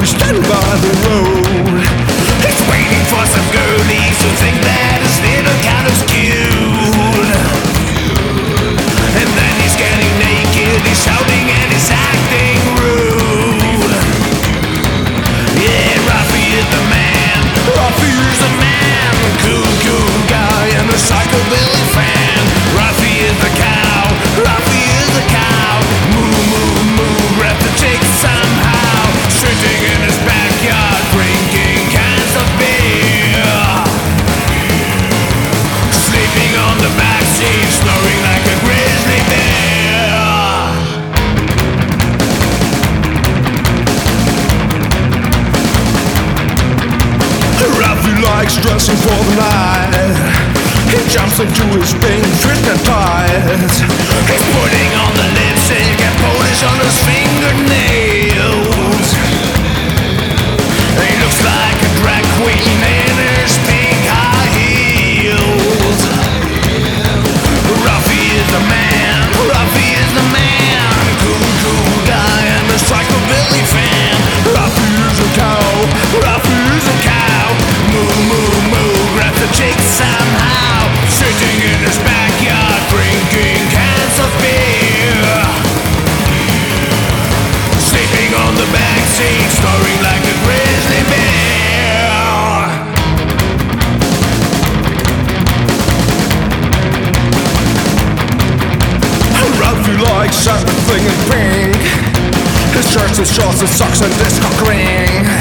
standing by the road. He's waiting for some girlies who think that his little cat is cute. And then he's getting naked, he's shouting and he's acting rude. Yeah, Rafi is the man, Rafi is the man, cool guy and a psychobilly fan. Rafi is the cow, Rafi is the cow. Moo, rap the chick somehow. Sitting in his backyard, drinking cans of beer. Sleeping on the backseat, snoring like a grizzly bear. Rafi likes dressing for the night. He jumps into his pink twisted ties. He's putting on the lipstick and polish on his fingernails. He looks like a drag queen in his pink high heels. Rafi is the man, Rafi is the man, cool guy and a psychobilly fan. Rafi is a cow, Rafi is a cow. Moo, grab the chick somehow. Sitting in his backyard, drinking cans of beer. Sleeping on the backseat, snoring like a grizzly bear. Rafi likes everything in pink. His shirts, his shorts, his socks and disco green.